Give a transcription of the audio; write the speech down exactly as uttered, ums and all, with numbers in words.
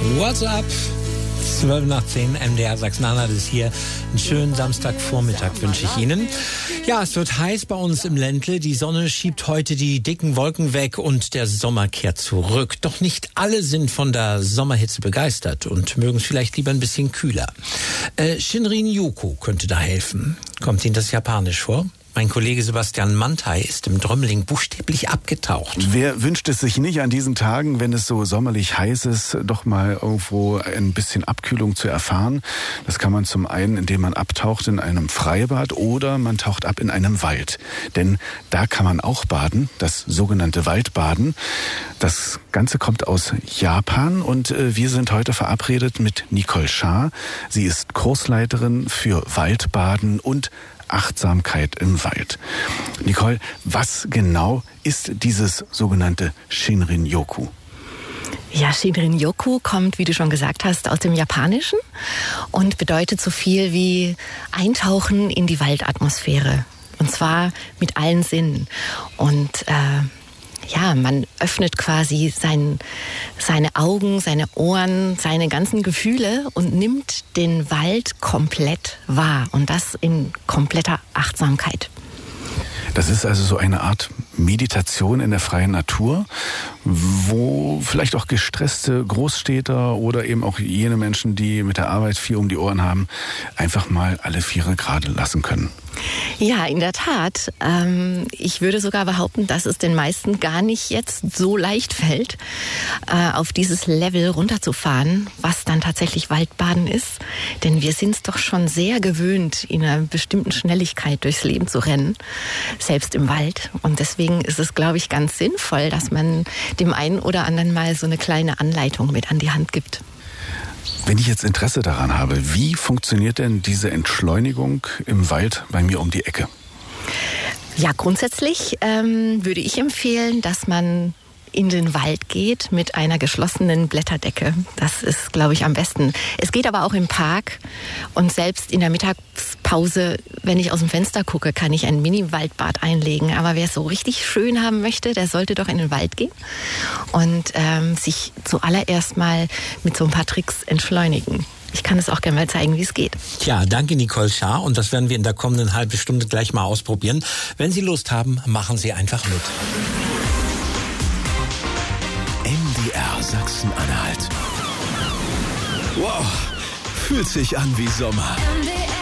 What's up? zwölf nach zehn, M D R Sachsen-Anhalt ist hier. Einen schönen Samstagvormittag wünsche ich Ihnen. Ja, es wird heiß bei uns im Ländle. Die Sonne schiebt heute die dicken Wolken weg und der Sommer kehrt zurück. Doch nicht alle sind von der Sommerhitze begeistert und mögen es vielleicht lieber ein bisschen kühler. Äh, Shinrin-yoku könnte da helfen. Kommt Ihnen das japanisch vor? Mein Kollege Sebastian Mantai ist im Drömmeling buchstäblich abgetaucht. Wer wünscht es sich nicht an diesen Tagen, wenn es so sommerlich heiß ist, doch mal irgendwo ein bisschen Abkühlung zu erfahren? Das kann man zum einen, indem man abtaucht in einem Freibad oder man taucht ab in einem Wald. Denn da kann man auch baden, das sogenannte Waldbaden. Das Ganze kommt aus Japan und wir sind heute verabredet mit Nicole Schaar. Sie ist Kursleiterin für Waldbaden und Achtsamkeit im Wald. Nicole, was genau ist dieses sogenannte Shinrin-yoku? Ja, Shinrin-yoku kommt, wie du schon gesagt hast, aus dem Japanischen und bedeutet so viel wie Eintauchen in die Waldatmosphäre. Und zwar mit allen Sinnen. Und äh, ja, man öffnet quasi sein, seine Augen, seine Ohren, seine ganzen Gefühle und nimmt den Wald komplett wahr. Und das in kompletter Achtsamkeit. Das ist also so eine Art Meditation in der freien Natur, wo vielleicht auch gestresste Großstädter oder eben auch jene Menschen, die mit der Arbeit viel um die Ohren haben, einfach mal alle Viere gerade lassen können. Ja, in der Tat. Ähm, ich würde sogar behaupten, dass es den meisten gar nicht jetzt so leicht fällt, äh, auf dieses Level runterzufahren, was dann tatsächlich Waldbaden ist. Denn wir sind es doch schon sehr gewöhnt, in einer bestimmten Schnelligkeit durchs Leben zu rennen, selbst im Wald. Und deswegen ist es, glaube ich, ganz sinnvoll, dass man dem einen oder anderen mal so eine kleine Anleitung mit an die Hand gibt. Wenn ich jetzt Interesse daran habe, wie funktioniert denn diese Entschleunigung im Wald bei mir um die Ecke? Ja, grundsätzlich ähm, würde ich empfehlen, dass man in den Wald geht mit einer geschlossenen Blätterdecke. Das ist, glaube ich, am besten. Es geht aber auch im Park und selbst in der Mittagspause, wenn ich aus dem Fenster gucke, kann ich ein Mini-Waldbad einlegen. Aber wer es so richtig schön haben möchte, der sollte doch in den Wald gehen und ähm, sich zuallererst mal mit so ein paar Tricks entschleunigen. Ich kann es auch gerne mal zeigen, wie es geht. Tja, danke Nicole Schaar und das werden wir in der kommenden halben Stunde gleich mal ausprobieren. Wenn Sie Lust haben, machen Sie einfach mit. M D R Sachsen-Anhalt. Wow, fühlt sich an wie Sommer. M D R